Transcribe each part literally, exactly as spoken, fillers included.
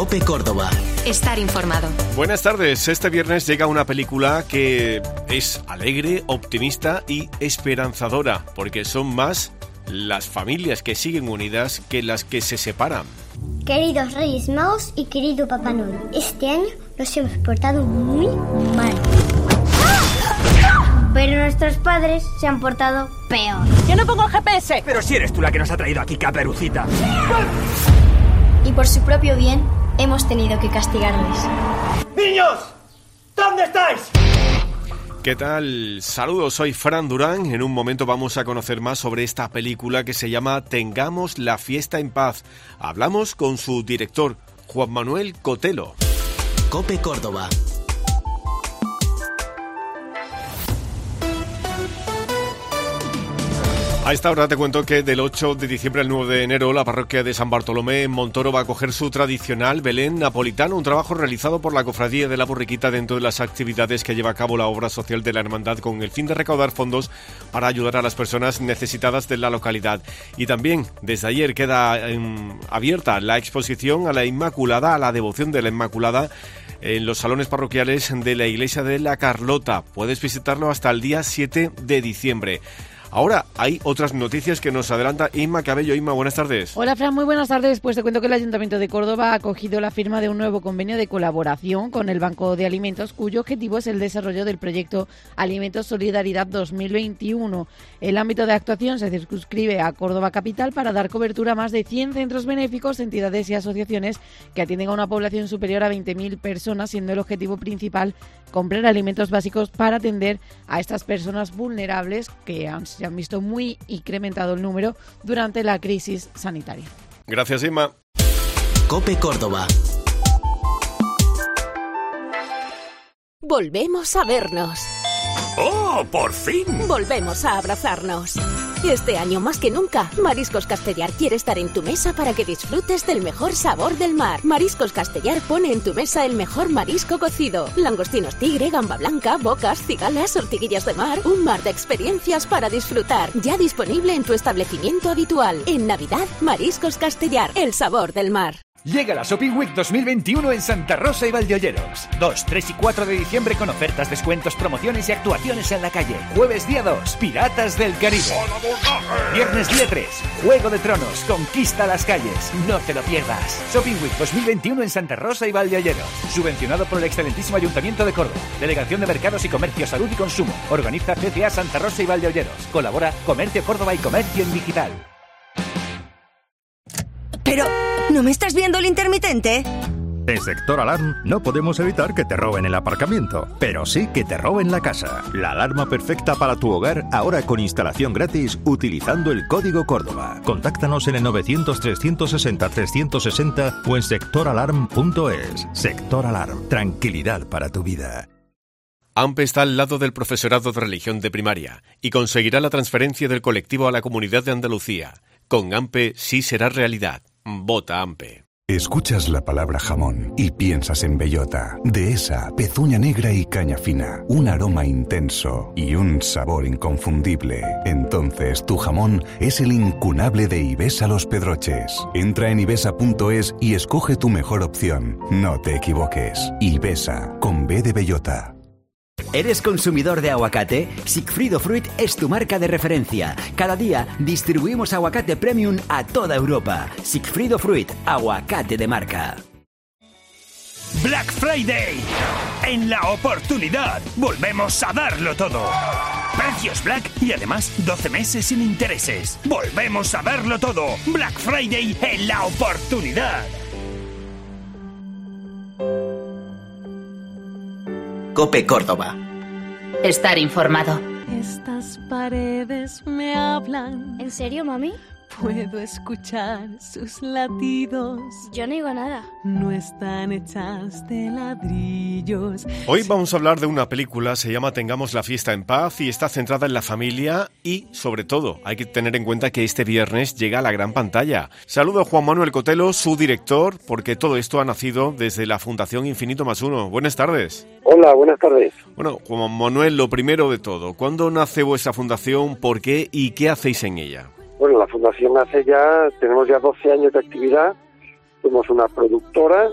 COPE Córdoba. Estar informado. Buenas tardes. Este viernes llega una película que es alegre, optimista y esperanzadora, porque son más las familias que siguen unidas que las que se separan. Queridos Reyes Magos y querido Papá Noel, este año nos hemos portado muy mal. Pero nuestros padres se han portado peor. ¡Yo no pongo el G P S! Pero si eres tú la que nos ha traído aquí, Caperucita. Y por su propio bien, hemos tenido que castigarles. ¡Niños! ¿Dónde estáis? ¿Qué tal? Saludos, soy Fran Durán. En un momento vamos a conocer más sobre esta película que se llama Tengamos la fiesta en paz. Hablamos con su director, Juan Manuel Cotelo. COPE Córdoba. A esta hora te cuento que del ocho de diciembre al nueve de enero la parroquia de San Bartolomé en Montoro va a acoger su tradicional Belén napolitano, un trabajo realizado por la Cofradía de la Borriquita dentro de las actividades que lleva a cabo la obra social de la hermandad con el fin de recaudar fondos para ayudar a las personas necesitadas de la localidad. Y también desde ayer queda eh, abierta la exposición a la Inmaculada, a la devoción de la Inmaculada, en los salones parroquiales de la Iglesia de la Carlota. Puedes visitarlo hasta el día siete de diciembre. Ahora hay otras noticias que nos adelanta Inma Cabello. Inma, buenas tardes. Hola, Fran, muy buenas tardes. Pues te cuento que el Ayuntamiento de Córdoba ha acogido la firma de un nuevo convenio de colaboración con el Banco de Alimentos, cuyo objetivo es el desarrollo del proyecto Alimentos Solidaridad dos mil veintiuno. El ámbito de actuación se circunscribe a Córdoba Capital para dar cobertura a más de cien centros benéficos, entidades y asociaciones que atienden a una población superior a veinte mil personas, siendo el objetivo principal comprar alimentos básicos para atender a estas personas vulnerables que han, se han visto muy incrementado el número durante la crisis sanitaria. Gracias, Inma. COPE Córdoba. Volvemos a vernos. ¡Oh, por fin! Volvemos a abrazarnos. Este año más que nunca, Mariscos Castellar quiere estar en tu mesa para que disfrutes del mejor sabor del mar. Mariscos Castellar pone en tu mesa el mejor marisco cocido. Langostinos tigre, gamba blanca, bocas, cigalas, ortiguillas de mar. Un mar de experiencias para disfrutar. Ya disponible en tu establecimiento habitual. En Navidad, Mariscos Castellar, el sabor del mar. Llega la Shopping Week dos mil veintiuno en Santa Rosa y Valdeolleros. dos, tres y cuatro de diciembre con ofertas, descuentos, promociones y actuaciones en la calle. Jueves día dos, Piratas del Caribe. Viernes día tres, Juego de Tronos, conquista las calles. No te lo pierdas. Shopping Week dos mil veintiuno en Santa Rosa y Valdeolleros. Subvencionado por el excelentísimo Ayuntamiento de Córdoba. Delegación de Mercados y Comercio, Salud y Consumo. Organiza C C A Santa Rosa y Valdeolleros. Colabora Comercio Córdoba y Comercio en Digital. Pero, ¿no me estás viendo el intermitente? En Sector Alarm no podemos evitar que te roben el aparcamiento, pero sí que te roben la casa. La alarma perfecta para tu hogar, ahora con instalación gratis utilizando el código Córdoba. Contáctanos en el novecientos, trescientos sesenta, trescientos sesenta o en sector alarm punto es. Sector Alarm, tranquilidad para tu vida. AMPE está al lado del profesorado de religión de primaria y conseguirá la transferencia del colectivo a la Comunidad de Andalucía. Con AMPE sí será realidad. Vota AMPE. Escuchas la palabra jamón y piensas en bellota, dehesa, pezuña negra y caña fina, un aroma intenso y un sabor inconfundible. Entonces tu jamón es el incunable de Ibesa Los Pedroches. Entra en ibesa punto es y escoge tu mejor opción. No te equivoques. Ibesa, con B de bellota. ¿Eres consumidor de aguacate? Sigfrido Fruit es tu marca de referencia. Cada día distribuimos aguacate premium a toda Europa. Sigfrido Fruit, aguacate de marca. Black Friday. En La Oportunidad volvemos a darlo todo. Precios Black y además doce meses sin intereses. Volvemos a darlo todo. Black Friday en La Oportunidad. COPE Córdoba. Estar informado. Estas paredes me hablan. ¿En serio, mami? Puedo escuchar sus latidos. Yo no digo nada. No están hechas de ladrillos. Hoy vamos a hablar de una película, se llama Tengamos la fiesta en paz y está centrada en la familia y, sobre todo, hay que tener en cuenta que este viernes llega a la gran pantalla. Saludo a Juan Manuel Cotelo, su director, porque todo esto ha nacido desde la Fundación Infinito Más Uno. Buenas tardes. Hola, buenas tardes. Bueno, Juan Manuel, lo primero de todo, ¿cuándo nace vuestra fundación, por qué y qué hacéis en ella? Bueno, la fundación nace ya, tenemos ya doce años de actividad, somos una productora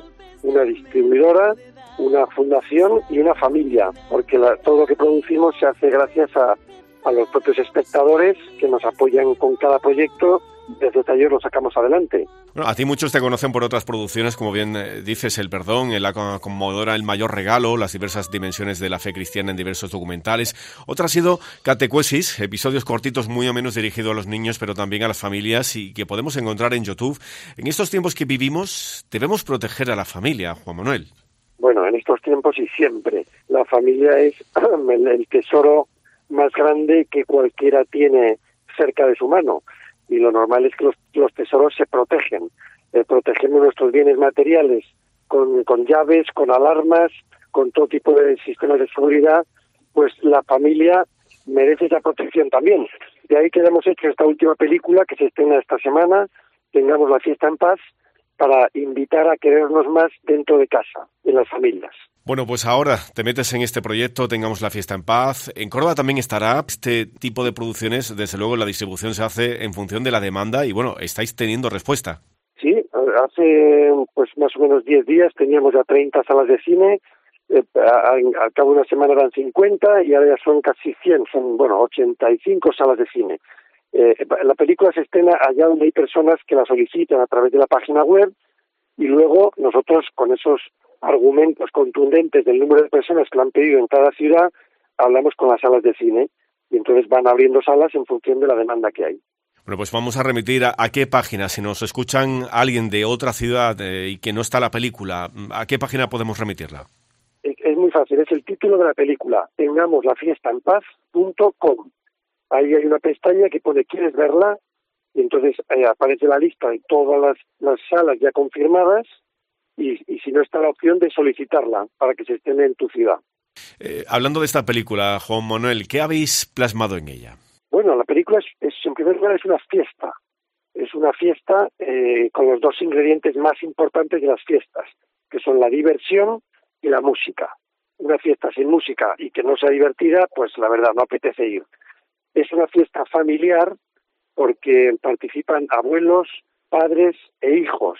una distribuidora, una fundación y una familia, porque la, todo lo que producimos se hace gracias a, a los propios espectadores que nos apoyan con cada proyecto. Desde el taller lo sacamos adelante. Bueno, a ti muchos te conocen por otras producciones, como bien eh, dices, El Perdón, en la conmovedora El Mayor Regalo, las diversas dimensiones de la fe cristiana en diversos documentales. Otra ha sido Catecuesis, episodios cortitos muy o menos dirigidos a los niños, pero también a las familias, y que podemos encontrar en YouTube. En estos tiempos que vivimos, debemos proteger a la familia, Juan Manuel. Bueno, en estos tiempos y siempre. La familia es el tesoro más grande que cualquiera tiene cerca de su mano. Y lo normal es que los, los tesoros se protegen. Eh, protegemos nuestros bienes materiales con, con llaves, con alarmas, con todo tipo de sistemas de seguridad. Pues la familia merece esa protección también. De ahí que hemos hecho esta última película que se estrena esta semana, Tengamos la fiesta en paz, para invitar a querernos más dentro de casa, en las familias. Bueno, pues ahora te metes en este proyecto, Tengamos la fiesta en paz. En Córdoba también estará este tipo de producciones. Desde luego la distribución se hace en función de la demanda y, bueno, estáis teniendo respuesta. Sí, hace pues más o menos diez días teníamos ya treinta salas de cine. Eh, al cabo de una semana eran cincuenta y ahora ya son casi cien, son, bueno, ochenta y cinco salas de cine. Eh, la película se estrena allá donde hay personas que la solicitan a través de la página web y luego nosotros con esos argumentos contundentes del número de personas que la han pedido en cada ciudad, hablamos con las salas de cine y entonces van abriendo salas en función de la demanda que hay. Bueno, pues vamos a remitir a, a qué página. Si nos escuchan alguien de otra ciudad eh, y que no está la película, ¿a qué página podemos remitirla? Es, es muy fácil, es el título de la película, tengamos la fiesta en paz punto com. Ahí hay una pestaña que pone ¿quieres verla? Y entonces eh, aparece la lista de todas las, las salas ya confirmadas. Y, y si no está la opción de solicitarla para que se estrene en tu ciudad. Eh, hablando de esta película, Juan Manuel, ¿qué habéis plasmado en ella? Bueno, la película es, es en primer lugar es una fiesta. Es una fiesta eh, con los dos ingredientes más importantes de las fiestas, que son la diversión y la música. Una fiesta sin música y que no sea divertida, pues la verdad no apetece ir. Es una fiesta familiar porque participan abuelos, padres e hijos.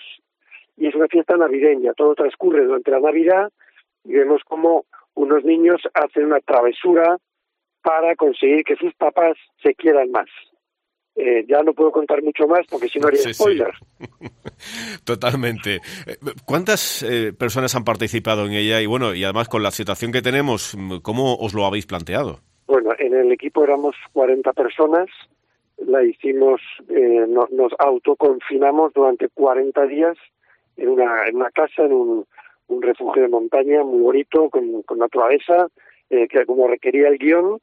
Y es una fiesta navideña, todo transcurre durante la Navidad y vemos como unos niños hacen una travesura para conseguir que sus papás se quieran más. Eh, ya no puedo contar mucho más porque si no haría sí, spoilers. Sí. Totalmente. ¿Cuántas eh, personas han participado en ella? Y bueno, y además con la situación que tenemos, ¿cómo os lo habéis planteado? Bueno, en el equipo éramos cuarenta personas. La hicimos, eh, no, nos autoconfinamos durante cuarenta días en una en una casa, en un, un refugio de montaña muy bonito, con, con naturaleza, eh, que como requería el guión,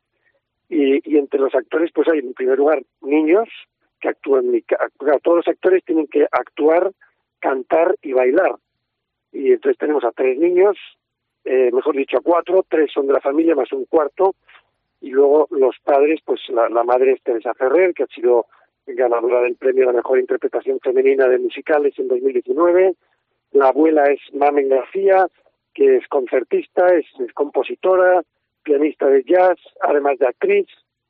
y, y entre los actores pues hay en primer lugar niños que actúan, todos los actores tienen que actuar, cantar y bailar, y entonces tenemos a tres niños, eh, mejor dicho a cuatro, tres son de la familia más un cuarto, y luego los padres, pues la, la madre es Teresa Ferrer, que ha sido ganadora del premio a la mejor interpretación femenina de musicales en dos mil diecinueve. La abuela es Mamen García, que es concertista, es, es compositora, pianista de jazz, además de actriz.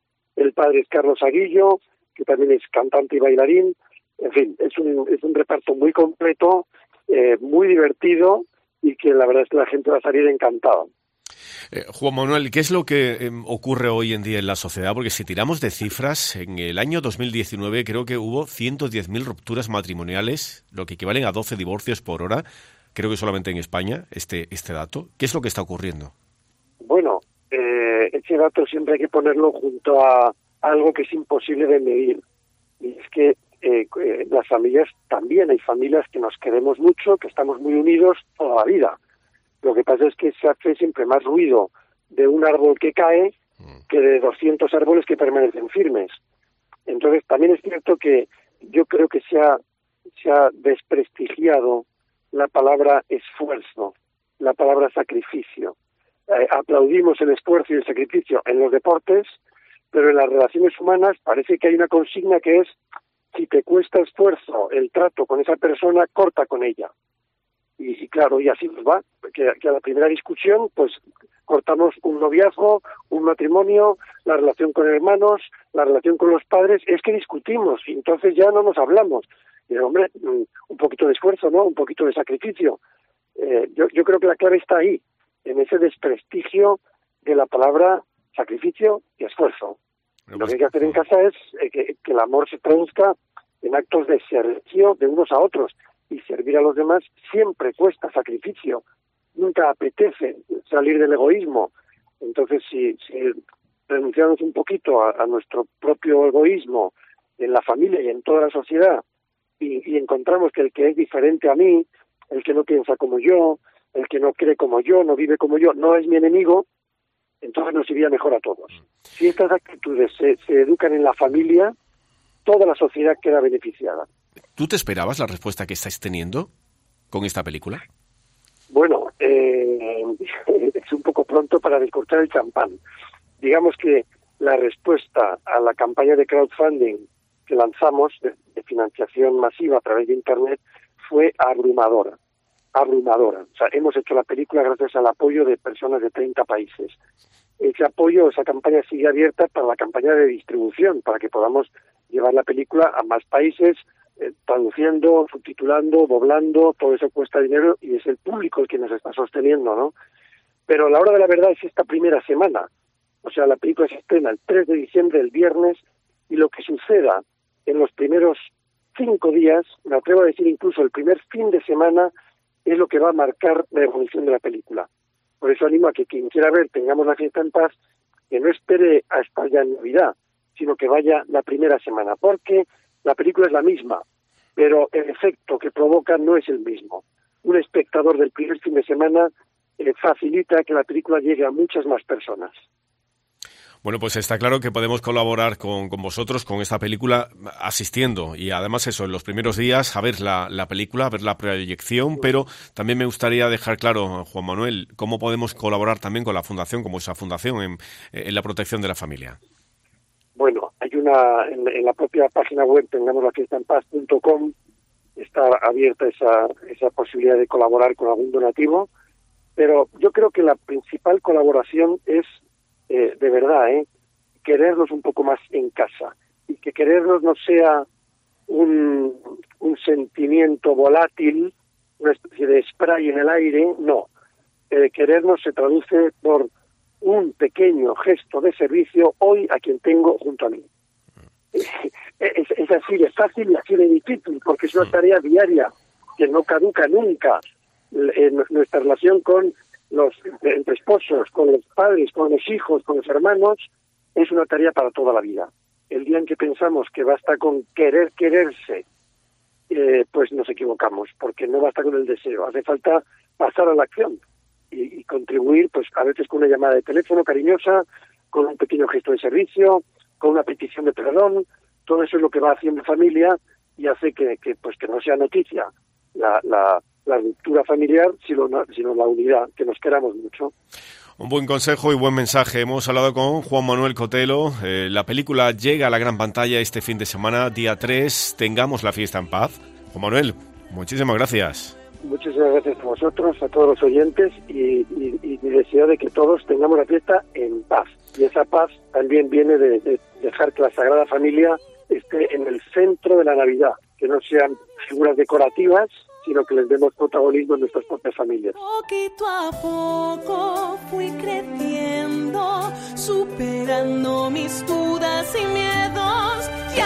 El padre es Carlos Aguillo, que también es cantante y bailarín. En fin, es un, es un reparto muy completo, eh, muy divertido y que la verdad es que la gente va a salir encantada. Eh, Juan Manuel, ¿qué es lo que eh, ocurre hoy en día en la sociedad? Porque si tiramos de cifras, en el año dos mil diecinueve creo que hubo ciento diez mil rupturas matrimoniales, lo que equivalen a doce divorcios por hora, creo que solamente en España, este, este dato. ¿Qué es lo que está ocurriendo? Bueno, eh, ese dato siempre hay que ponerlo junto a algo que es imposible de medir. Y es que eh, eh, las familias también, hay familias que nos queremos mucho, que estamos muy unidos toda la vida. Lo que pasa es que se hace siempre más ruido de un árbol que cae que de doscientos árboles que permanecen firmes. Entonces, también es cierto que yo creo que se ha, se ha desprestigiado la palabra esfuerzo, la palabra sacrificio. Eh, aplaudimos el esfuerzo y el sacrificio en los deportes, pero en las relaciones humanas parece que hay una consigna que es: si te cuesta esfuerzo el trato con esa persona, corta con ella. Y, y claro, y así nos va, que, que a la primera discusión, pues cortamos un noviazgo, un matrimonio, la relación con hermanos, la relación con los padres, es que discutimos y entonces ya no nos hablamos. Y hombre, un poquito de esfuerzo, ¿no? Un poquito de sacrificio. Eh, yo, yo creo que la clave está ahí, en ese desprestigio de la palabra sacrificio y esfuerzo. Lo que hay que hacer en casa es eh, que, que el amor se traduzca en actos de servicio de unos a otros, y servir a los demás siempre cuesta sacrificio, nunca apetece salir del egoísmo. Entonces, si, si renunciamos un poquito a, a nuestro propio egoísmo en la familia y en toda la sociedad, y, y encontramos que el que es diferente a mí, el que no piensa como yo, el que no cree como yo, no vive como yo, no es mi enemigo, entonces nos iría mejor a todos. Si estas actitudes se, se educan en la familia, toda la sociedad queda beneficiada. ¿Tú te esperabas la respuesta que estáis teniendo con esta película? Bueno, eh, es un poco pronto para descorchar el champán. Digamos que la respuesta a la campaña de crowdfunding que lanzamos, de, de financiación masiva a través de Internet, fue abrumadora. abrumadora. O sea, hemos hecho la película gracias al apoyo de personas de treinta países. Ese apoyo, esa campaña sigue abierta para la campaña de distribución, para que podamos llevar la película a más países, eh, traduciendo, subtitulando, doblando, todo eso cuesta dinero y es el público el que nos está sosteniendo, ¿no? Pero la hora de la verdad es esta primera semana. O sea, la película se estrena el tres de diciembre, el viernes, y lo que suceda en los primeros cinco días, me atrevo a decir incluso el primer fin de semana, es lo que va a marcar la evolución de la película. Por eso animo a que quien quiera ver Tengamos la fiesta en paz, que no espere a estar ya en Navidad, sino que vaya la primera semana, porque la película es la misma, pero el efecto que provoca no es el mismo. Un espectador del primer fin de semana eh, facilita que la película llegue a muchas más personas. Bueno, pues está claro que podemos colaborar con, con vosotros, con esta película, asistiendo. Y además eso, en los primeros días, a ver la, la película, a ver la proyección. Pero también me gustaría dejar claro, Juan Manuel, cómo podemos colaborar también con la Fundación, como esa Fundación, en, en la protección de la familia. Bueno, hay una, en, en la propia página web, tengamos la fiesta en paz punto com, está abierta esa, esa posibilidad de colaborar con algún donativo. Pero yo creo que la principal colaboración es, Eh, de verdad, ¿eh? querernos un poco más en casa, y que querernos no sea un, un sentimiento volátil, una especie de spray en el aire, no. Eh, querernos se traduce por un pequeño gesto de servicio hoy a quien tengo junto a mí. Es, es así de fácil y así de difícil, porque es una tarea diaria que no caduca nunca. En nuestra relación con los entre esposos, con los padres, con los hijos, con los hermanos, es una tarea para toda la vida. El día en que pensamos que basta con querer quererse, eh, pues nos equivocamos, porque no basta con el deseo, hace falta pasar a la acción y, y contribuir, pues a veces con una llamada de teléfono cariñosa, con un pequeño gesto de servicio, con una petición de perdón. Todo eso es lo que va haciendo familia y hace que, que pues que no sea noticia la, la la ruptura familiar, sino, sino la unidad, que nos queramos mucho. Un buen consejo y buen mensaje. Hemos hablado con Juan Manuel Cotelo. Eh, la película llega a la gran pantalla este fin de semana, día tres. Tengamos la fiesta en paz. Juan Manuel, muchísimas gracias. Muchísimas gracias a vosotros, a todos los oyentes, y, y, y mi deseo de que todos tengamos la fiesta en paz. Y esa paz también viene de, de dejar que la Sagrada Familia esté en el centro de la Navidad, que no sean figuras decorativas, sino que les demos protagonismo en nuestras propias familias. Poquito a poco fui creciendo, superando mis dudas y miedos, y